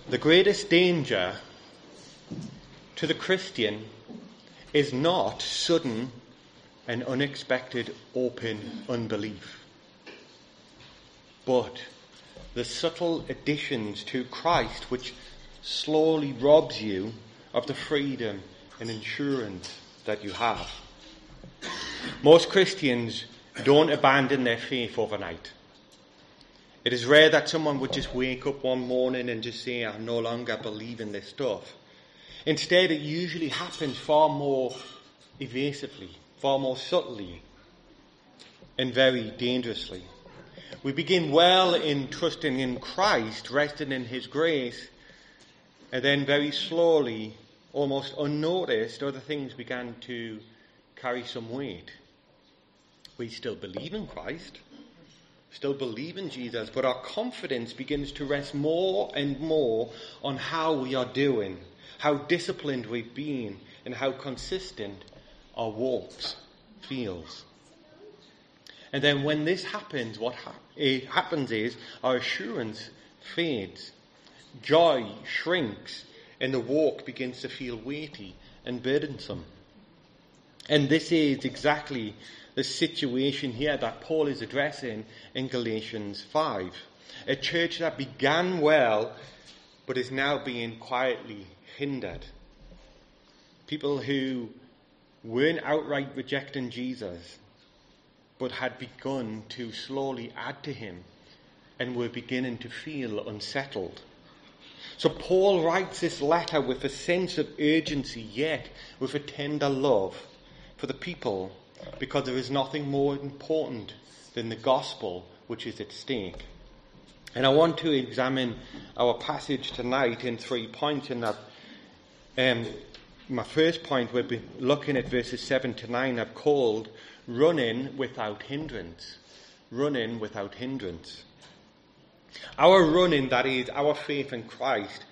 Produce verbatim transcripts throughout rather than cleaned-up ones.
The greatest danger to the Christian is not sudden and unexpected open unbelief, but the subtle additions to Christ which slowly robs you of the freedom and assurance that you have. Most Christians don't abandon their faith overnight. It is rare that someone would just wake up one morning and just say, I no longer believe in this stuff. Instead, it usually happens far more evasively, far more subtly, and very dangerously. We begin well in trusting in Christ, resting in his grace, and then very slowly, almost unnoticed, other things began to carry some weight. We still believe in Christ, still believe in Jesus, but our confidence begins to rest more and more on how we are doing, how disciplined we've been, and how consistent our walks feels. And then when this happens, what ha- it happens is our assurance fades, joy shrinks, and the walk begins to feel weighty and burdensome. And this is exactly the situation here that Paul is addressing in Galatians five. A church that began well, but is now being quietly hindered. People who weren't outright rejecting Jesus, but had begun to slowly add to him and were beginning to feel unsettled. So Paul writes this letter with a sense of urgency, yet with a tender love for the people, because there is nothing more important than the gospel which is at stake. And I want to examine our passage tonight in three points. And um, my first point, we'll be looking at verses seven to nine, I've called running without hindrance. Running without hindrance. Our running, that is, our faith in Christ,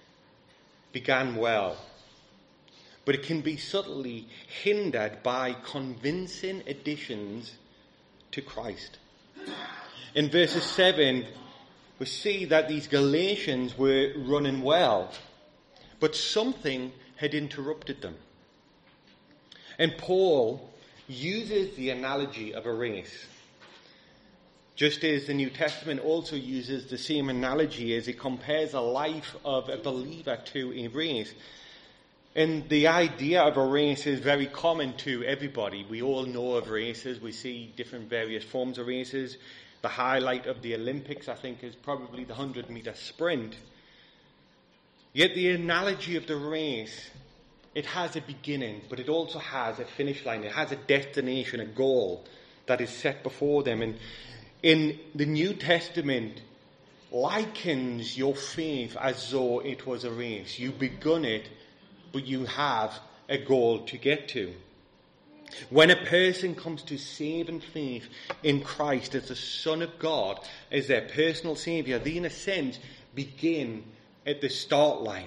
began well. But it can be subtly hindered by convincing additions to Christ. In verses seven, we see that these Galatians were running well, but something had interrupted them. And Paul uses the analogy of a race. Just as the New Testament also uses the same analogy as it compares a life of a believer to a race. And the idea of a race is very common to everybody. We all know of races. We see different various forms of races. The highlight of the Olympics, I think, is probably the hundred meter sprint. Yet the analogy of the race, it has a beginning, but it also has a finish line. It has a destination, a goal that is set before them. And in the New Testament, likens your faith as though it was a race. You begun it, but you have a goal to get to. When a person comes to saving faith in Christ as the Son of God, as their personal Saviour, they in a sense begin at the start line.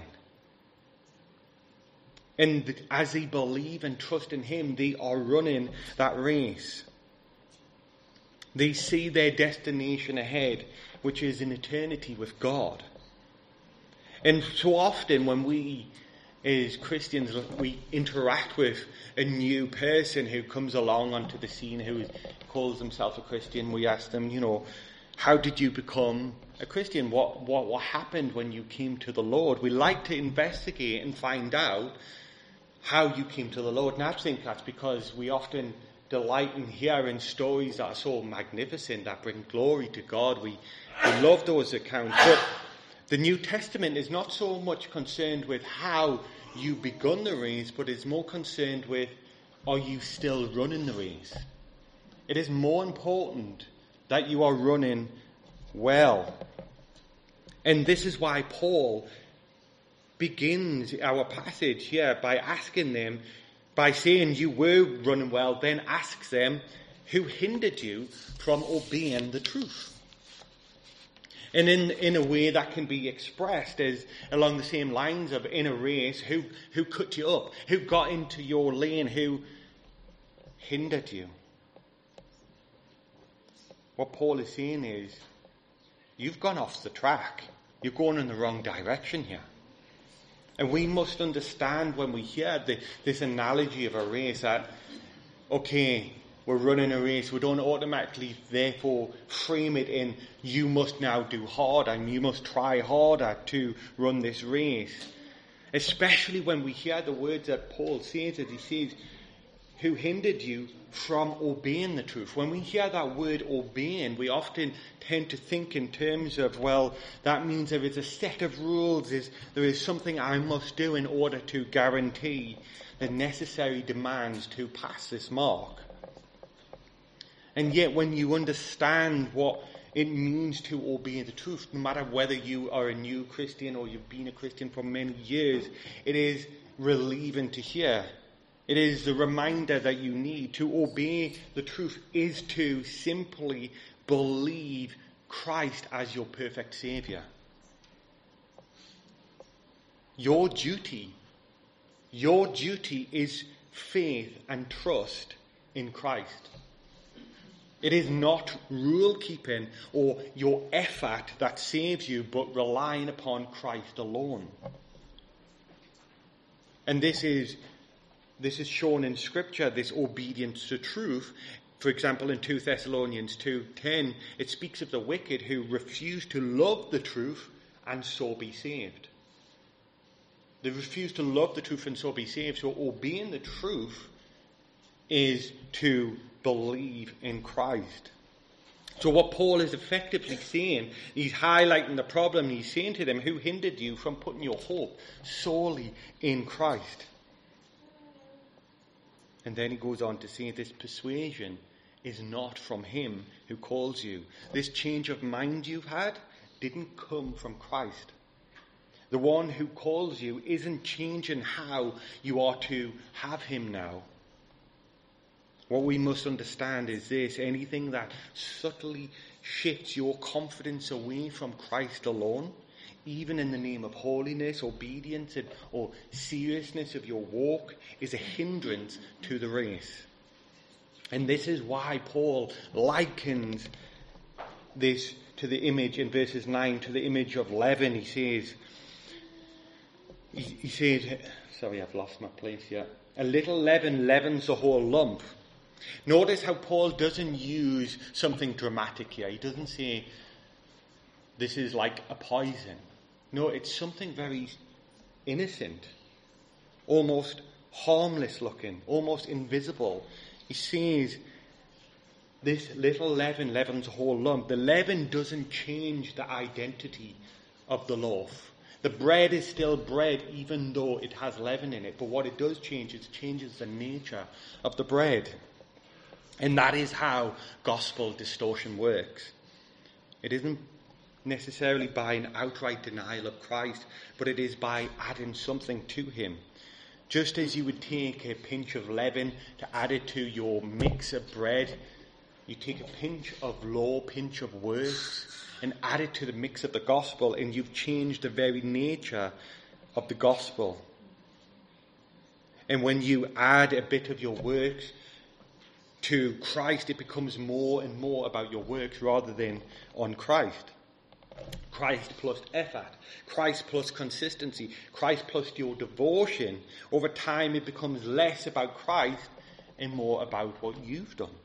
And as they believe and trust in him, they are running that race. They see their destination ahead, which is in eternity with God. And so often when we as Christians, we interact with a new person who comes along onto the scene who calls himself a Christian. We ask them, you know, how did you become a Christian? What, what, what happened when you came to the Lord? We like to investigate and find out how you came to the Lord. And I think that's because we often delight in hearing stories that are so magnificent, that bring glory to God. We, we love those accounts. But the New Testament is not so much concerned with how you begun the race, but is more concerned with, are you still running the race? It is more important that you are running well. And this is why Paul begins our passage here by asking them, by saying you were running well, then asks them, who hindered you from obeying the truth? And in, in a way that can be expressed as along the same lines of in a race, who, who cut you up, who got into your lane, who hindered you. What Paul is saying is, you've gone off the track. you're going in the wrong direction here. And we must understand when we hear the, this analogy of a race that, okay, we're running a race, we don't automatically therefore frame it in, you must now do harder and you must try harder to run this race. Especially when we hear the words that Paul says, as he says, who hindered you from obeying the truth. When we hear that word obeying, we often tend to think in terms of, well, that means there is a set of rules, is there is something I must do in order to guarantee the necessary demands to pass this mark. And yet when you understand what it means to obey the truth, no matter whether you are a new Christian or you've been a Christian for many years, it is relieving to hear. It is the reminder that you need to obey the truth is to simply believe Christ as your perfect Saviour. Your duty, your duty is faith and trust in Christ. It is not rule keeping or your effort that saves you, but relying upon Christ alone. And this is This is shown in Scripture, this obedience to truth. For example, in Second Thessalonians two ten, it speaks of the wicked who refuse to love the truth and so be saved. They refuse to love the truth and so be saved. So obeying the truth is to believe in Christ. So what Paul is effectively saying, he's highlighting the problem. He's saying to them, who hindered you from putting your hope solely in Christ? And then he goes on to say this persuasion is not from him who calls you. This change of mind you've had didn't come from Christ. The one who calls you isn't changing how you are to have him now. What we must understand is this: anything that subtly shifts your confidence away from Christ alone, even in the name of holiness, obedience, and, or seriousness of your walk, is a hindrance to the race. And this is why Paul likens this to the image in verses nine, to the image of leaven. He says, he, he says, sorry, I've lost my place here. A little leaven leavens the whole lump. Notice how Paul doesn't use something dramatic here. He doesn't say, this is like a poison. No, it's something very innocent, almost harmless looking, almost invisible. He says, this little leaven leavens a whole lump. The leaven doesn't change the identity of the loaf. The bread is still bread even though it has leaven in it. But what it does change is it changes the nature of the bread. And that is how gospel distortion works. It isn't necessarily by an outright denial of Christ, but it is by adding something to him. Just as you would take a pinch of leaven to add it to your mix of bread, you take a pinch of law, pinch of works, and add it to the mix of the gospel, and you've changed the very nature of the gospel. And when you add a bit of your works to Christ, it becomes more and more about your works rather than on Christ. Christ plus effort, Christ plus consistency, Christ plus your devotion. Over time it becomes less about Christ and more about what you've done.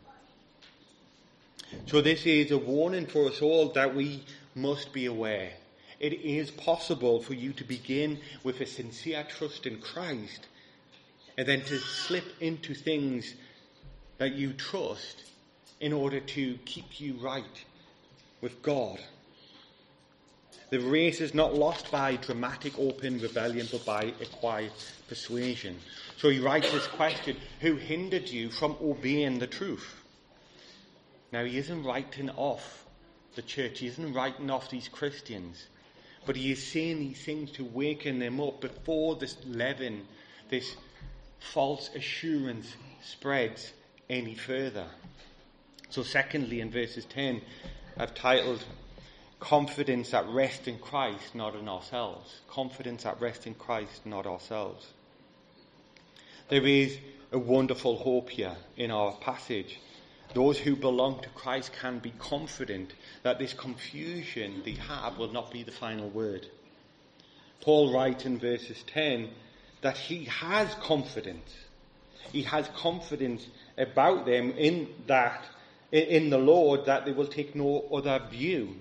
So this is a warning for us all that we must be aware. It is possible for you to begin with a sincere trust in Christ and then to slip into things that you trust in order to keep you right with God. The race is not lost by dramatic open rebellion, but by a quiet persuasion. So he writes this question, who hindered you from obeying the truth? Now he isn't writing off the church, he isn't writing off these Christians, but he is saying these things to waken them up before this leaven, this false assurance spreads any further. So secondly, in verses ten, I've titled, confidence that rests in Christ, not in ourselves. Confidence that rests in Christ, not ourselves. There is a wonderful hope here in our passage. those who belong to Christ can be confident that this confusion they have will not be the final word. Paul writes in verses ten that he has confidence. He has confidence about them in that, in the Lord, that they will take no other view.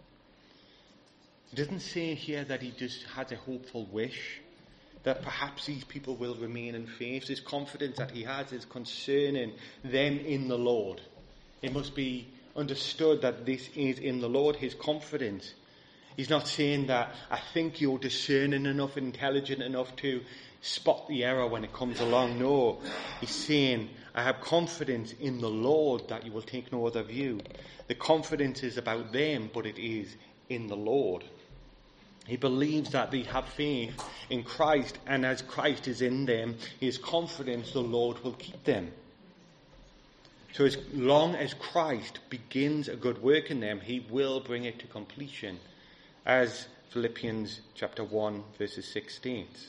It doesn't say here that he just has a hopeful wish that perhaps these people will remain in faith. This confidence that he has is concerning them in the Lord. It must be understood that this is in the Lord, his confidence. He's not saying that I think you're discerning enough, intelligent enough to spot the error when it comes along. No, he's saying I have confidence in the Lord that you will take no other view. The confidence is about them, but it is in the Lord. He believes that they have faith in Christ, and as Christ is in them, he is confident the Lord will keep them. So as long as Christ begins a good work in them, he will bring it to completion, as Philippians chapter one verses six states.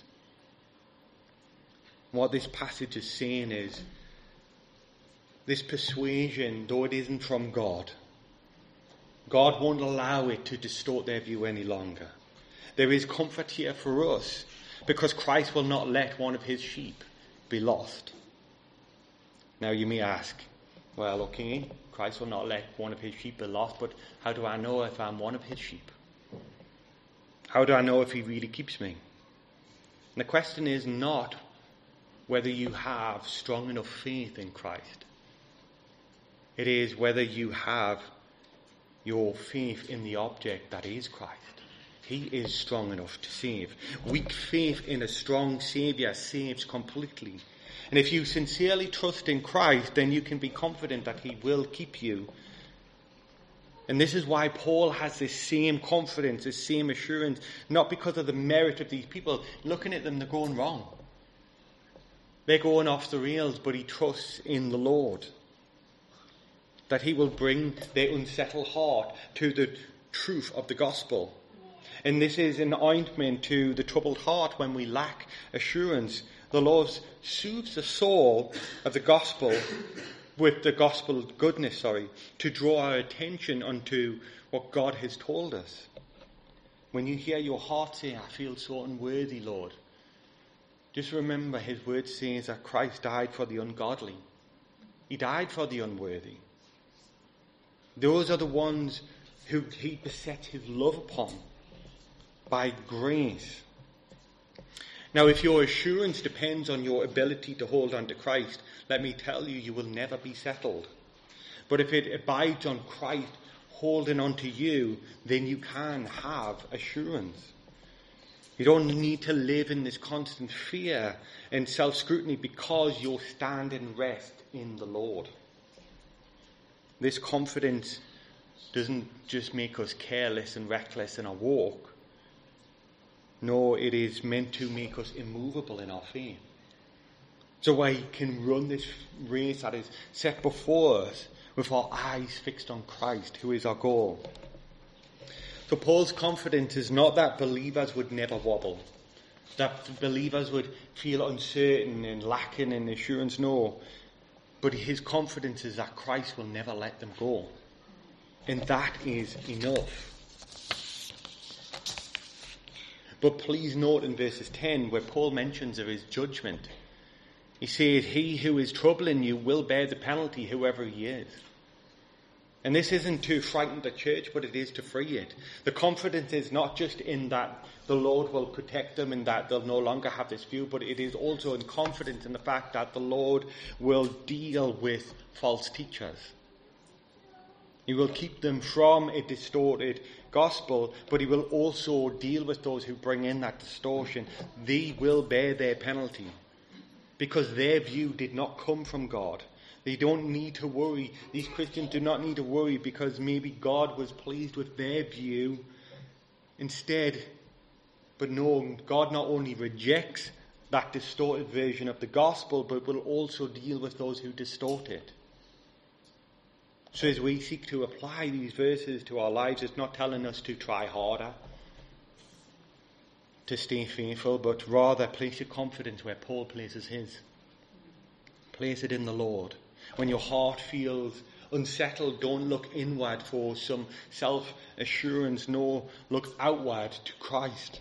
What this passage is saying is, this persuasion, though it isn't from God, God won't allow it to distort their view any longer. There is comfort here for us, because Christ will not let one of his sheep be lost. Now you may ask, well, okay, Christ will not let one of his sheep be lost, but how do I know if I'm one of his sheep? How do I know if he really keeps me? And the question is not whether you have strong enough faith in Christ. It is whether you have your faith in the object that is Christ. He is strong enough to save. Weak faith in a strong Saviour saves completely. And if you sincerely trust in Christ, then you can be confident that he will keep you. And this is why Paul has this same confidence, this same assurance, not because of the merit of these people. Looking at them, they're going wrong. They're going off the rails, but he trusts in the Lord, that he will bring their unsettled heart to the truth of the gospel. And this is an ointment to the troubled heart when we lack assurance. The Lord soothes the soul of the gospel with the gospel goodness, sorry, to draw our attention unto what God has told us. When you hear your heart say, I feel so unworthy, Lord, just remember his word says that Christ died for the ungodly. He died for the unworthy. Those are the ones who he besets his love upon by grace. Now, if your assurance depends on your ability to hold on to Christ, let me tell you, you will never be settled. But if it abides on Christ holding on to you, then you can have assurance. You don't need to live in this constant fear and self-scrutiny because you'll stand and rest in the Lord. This confidence doesn't just make us careless and reckless in our walk. No, it is meant to make us immovable in our faith. So we can run this race that is set before us with our eyes fixed on Christ, who is our goal. So Paul's confidence is not that believers would never wobble, that believers would feel uncertain and lacking in assurance. No, but his confidence is that Christ will never let them go. And that is enough. But please note in verses ten where Paul mentions of his judgment. He says, he who is troubling you will bear the penalty, whoever he is. And this isn't to frighten the church, but it is to free it. The confidence is not just in that the Lord will protect them and that they'll no longer have this view, but it is also in confidence in the fact that the Lord will deal with false teachers. He will keep them from a distorted gospel, but he will also deal with those who bring in that distortion. They will bear their penalty because their view did not come from God. They don't need to worry. These Christians do not need to worry because maybe God was pleased with their view instead. But no, God not only rejects that distorted version of the gospel, but will also deal with those who distort it. So as we seek to apply these verses to our lives, it's not telling us to try harder, to stay faithful, but rather place your confidence where Paul places his. Place it in the Lord. When your heart feels Unsettled, don't look inward for some self-assurance, nor look outward to Christ.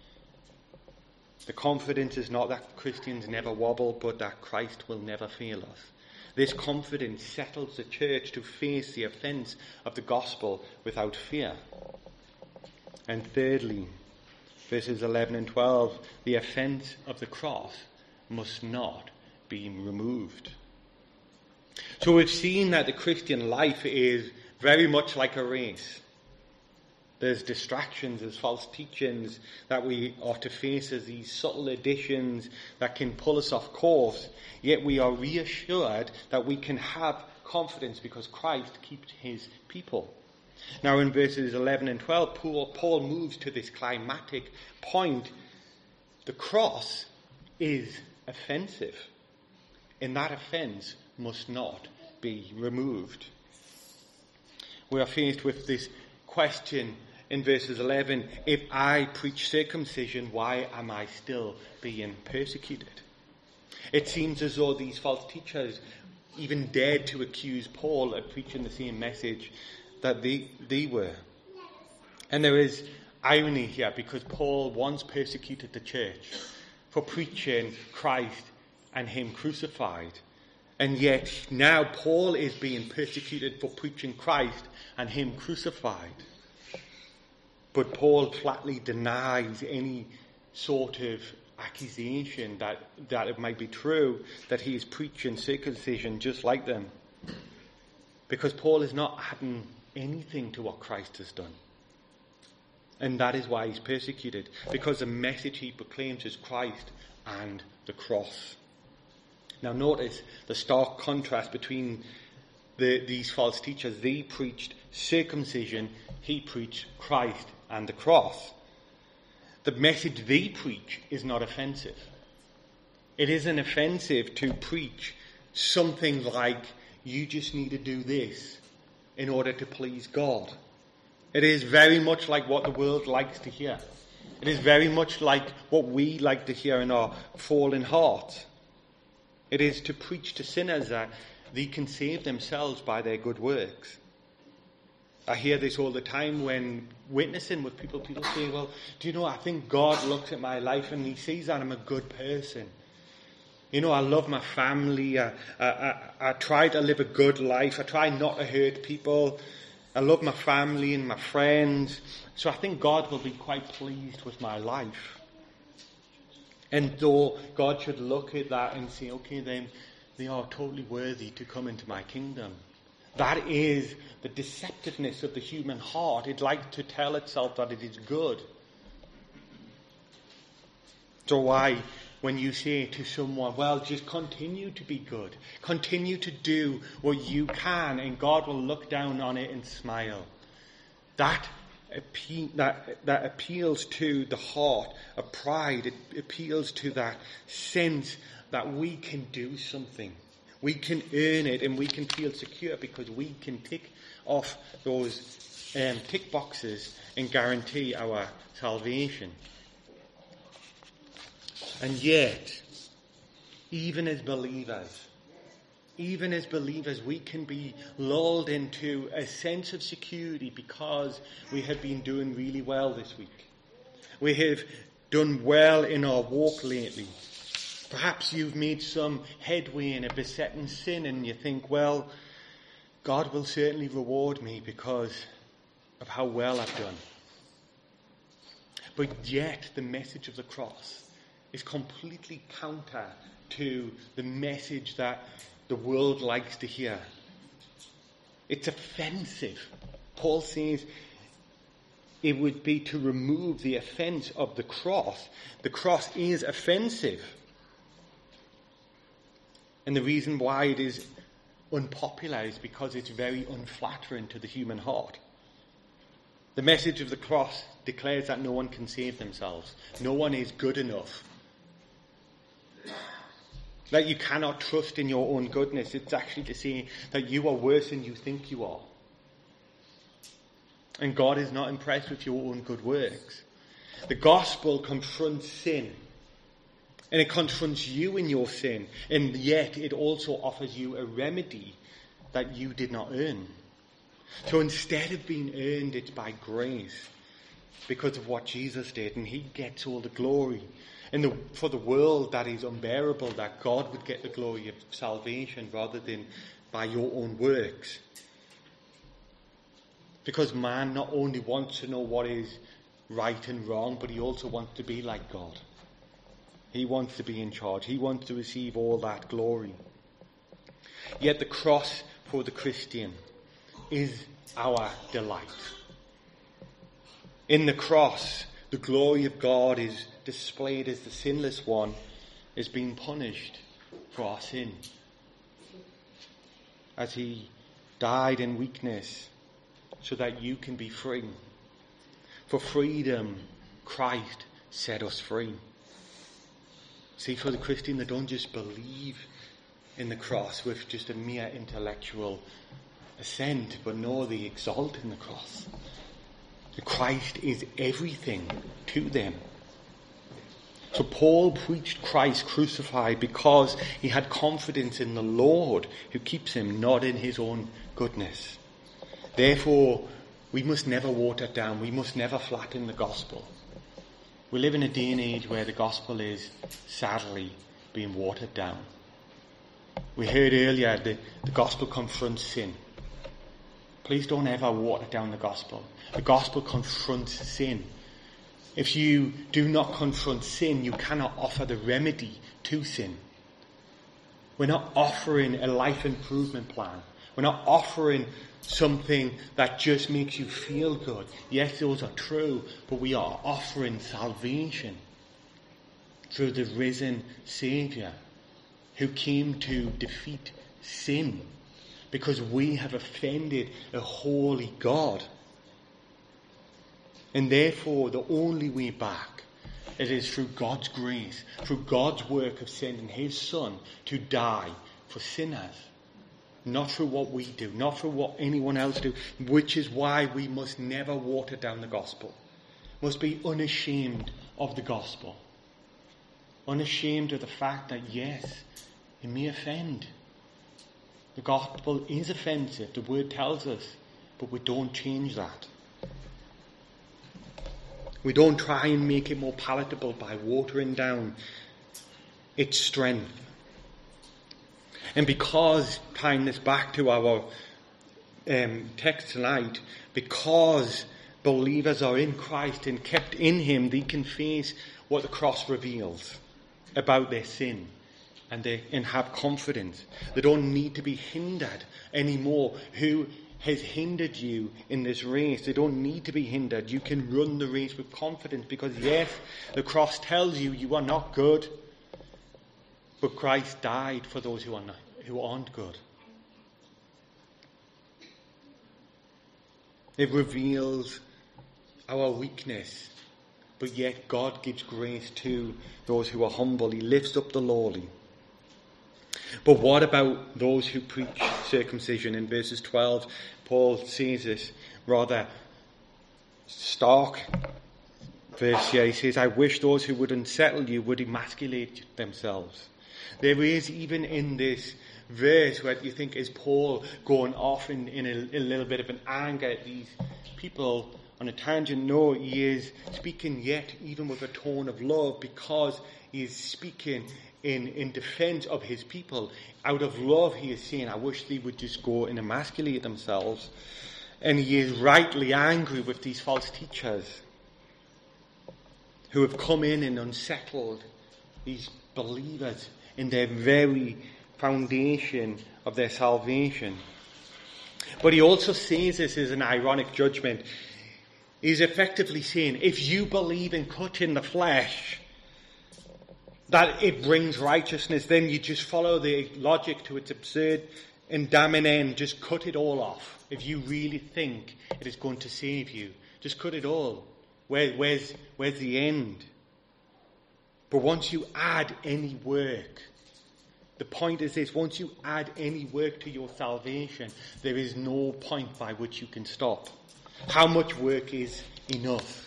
The confidence is not that Christians never wobble, but that Christ will never fail us. This confidence settles the church to face the offence of the gospel without fear. And thirdly, verses eleven and twelve, the offence of the cross must not be removed. So we've seen that the Christian life is very much like a race. There's distractions, there's false teachings that we are to face as these subtle additions that can pull us off course. Yet we are reassured that we can have confidence because Christ keeps his people. Now in verses eleven and twelve, Paul, Paul moves to this climactic point. The cross is offensive, and that offence must not be removed. We are faced with this question in verses eleven, if I preach circumcision, why am I still being persecuted? It seems as though these false teachers even dared to accuse Paul of preaching the same message that they, they were. And there is irony here because Paul once persecuted the church for preaching Christ and him crucified. And yet now Paul is being persecuted for preaching Christ and him crucified. But Paul flatly denies any sort of accusation that, that it might be true that he is preaching circumcision just like them. Because Paul is not adding anything to what Christ has done. And that is why he's persecuted. Because the message he proclaims is Christ and the cross. Now notice the stark contrast between the, these false teachers. They preached circumcision, he preached Christ and the cross. The message they preach is not offensive. It isn't offensive to preach something like, you just need to do this in order to please God. It is very much like what the world likes to hear. It is very much like what we like to hear in our fallen hearts. It is to preach to sinners that they can save themselves by their good works. I hear this all the time when witnessing with people. People say, well, do you know, I think God looks at my life and he sees that I'm a good person. You know, I love my family. I, I, I, I try to live a good life. I try not to hurt people. I love my family and my friends. So I think God will be quite pleased with my life. And though God should look at that and say, okay, then they are totally worthy to come into my kingdom. That is the deceptiveness of the human heart. It likes to tell itself that it is good. So why, when you say to someone, well, just continue to be good, continue to do what you can, and God will look down on it and smile. That appe- that that appeals to the heart of pride. It appeals to that sense that we can do something. We can earn it and we can feel secure because we can tick off those um, tick boxes and guarantee our salvation. And yet, even as believers, even as believers, we can be lulled into a sense of security because we have been doing really well this week. We have done well in our walk lately. Perhaps you've made some headway in a besetting sin and you think, well, God will certainly reward me because of how well I've done. But yet the message of the cross is completely counter to the message that the world likes to hear. It's offensive. Paul says it would be to remove the offense of the cross. The cross is offensive. And the reason why it is unpopular is because it's very unflattering to the human heart. The message of the cross declares that no one can save themselves. No one is good enough. That you cannot trust in your own goodness. It's actually to say that you are worse than you think you are. And God is not impressed with your own good works. The gospel confronts sin. And it confronts you in your sin. And yet it also offers you a remedy that you did not earn. So instead of being earned, it's by grace, because of what Jesus did, and he gets all the glory. And the, for the world, that is unbearable, that God would get the glory of salvation rather than by your own works. Because man not only wants to know what is right and wrong, but he also wants to be like God. He wants to be in charge. He wants to receive all that glory. Yet the cross for the Christian is our delight. In the cross, the glory of God is displayed as the sinless one is being punished for our sin. As he died in weakness so that you can be free. For freedom, Christ set us free. See, for the Christian, they don't just believe in the cross with just a mere intellectual assent, but no, they exalt in the cross. Christ is everything to them. So Paul preached Christ crucified because he had confidence in the Lord who keeps him, not in his own goodness. Therefore, we must never water it down. We must never flatten the gospel. We live in a day and age where the gospel is sadly being watered down. We heard earlier that the gospel confronts sin. Please don't ever water down the gospel. The gospel confronts sin. If you do not confront sin, you cannot offer the remedy to sin. We're not offering a life improvement plan. We're not offering something that just makes you feel good. Yes, those are true, but we are offering salvation through the risen Saviour who came to defeat sin because we have offended a holy God. And therefore, the only way back, it is through God's grace, through God's work of sending his Son to die for sinners. Not through what we do, not through what anyone else do, which is why we must never water down the gospel. Must be unashamed of the gospel. Unashamed of the fact that, yes, it may offend. The gospel is offensive, the word tells us, but we don't change that. We don't try and make it more palatable by watering down its strength. And because, tying this back to our um, text tonight, because believers are in Christ and kept in him, they can face what the cross reveals about their sin and, they, and have confidence. They don't need to be hindered anymore. Who has hindered you in this race? They don't need to be hindered. You can run the race with confidence because, yes, the cross tells you you are not good, but Christ died for those who are not, who aren't good. It reveals our weakness, but yet God gives grace to those who are humble. He lifts up the lowly. But what about those who preach circumcision? In verses twelve, Paul says this rather stark verse here. He says, I wish those who would unsettle you would emasculate themselves. There is, even in this verse, where you think, is Paul going off in, in a, a little bit of an anger at these people on a tangent? No, he is speaking yet even with a tone of love, because he is speaking in, in defense of his people. Out of love, he is saying, I wish they would just go and emasculate themselves. And he is rightly angry with these false teachers who have come in and unsettled these believers in their very foundation of their salvation. But he also says this as an ironic judgment. He's effectively saying, if you believe in cutting the flesh, that it brings righteousness, then you just follow the logic to its absurd and damning end. Just cut it all off. If you really think it is going to save you, just cut it all. Where, where's, where's the end? But once you add any work, the point is this, once you add any work to your salvation, there is no point by which you can stop. How much work is enough?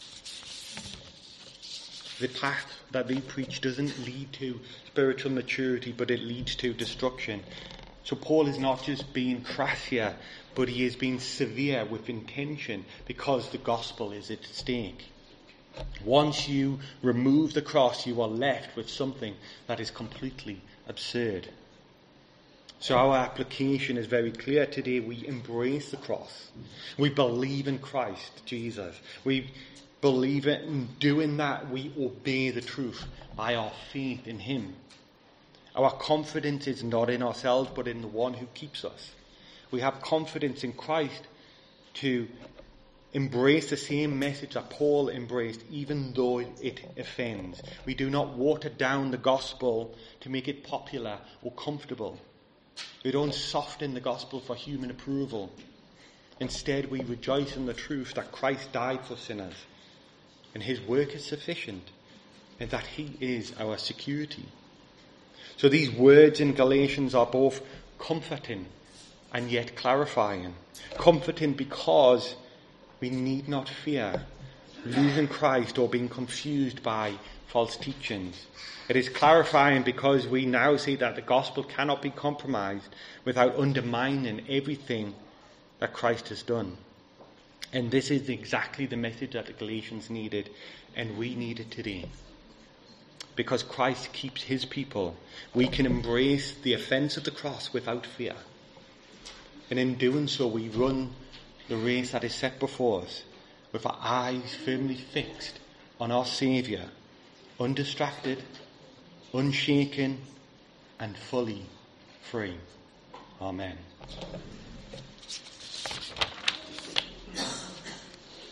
The path that they preach doesn't lead to spiritual maturity, but it leads to destruction. So Paul is not just being crass here, but he is being severe with intention because the gospel is at stake. Once you remove the cross, you are left with something that is completely absurd. So our application is very clear today. We embrace the cross. We believe in Christ Jesus. We believe it, and doing that we obey the truth by our faith in him. Our confidence is not in ourselves, but in the one who keeps us. We have confidence in Christ to embrace the same message that Paul embraced, even though it offends. We do not water down the gospel to make it popular or comfortable. We don't soften the gospel for human approval. Instead, we rejoice in the truth that Christ died for sinners, and his work is sufficient, and that he is our security. So these words in Galatians are both comforting and yet clarifying. Comforting because we need not fear losing Christ or being confused by false teachings. It is clarifying because we now see that the gospel cannot be compromised without undermining everything that Christ has done. And this is exactly the message that the Galatians needed, and we need it today. Because Christ keeps his people, we can embrace the offence of the cross without fear. And in doing so, we run the race that is set before us with our eyes firmly fixed on our Saviour, undistracted, unshaken, and fully free. Amen.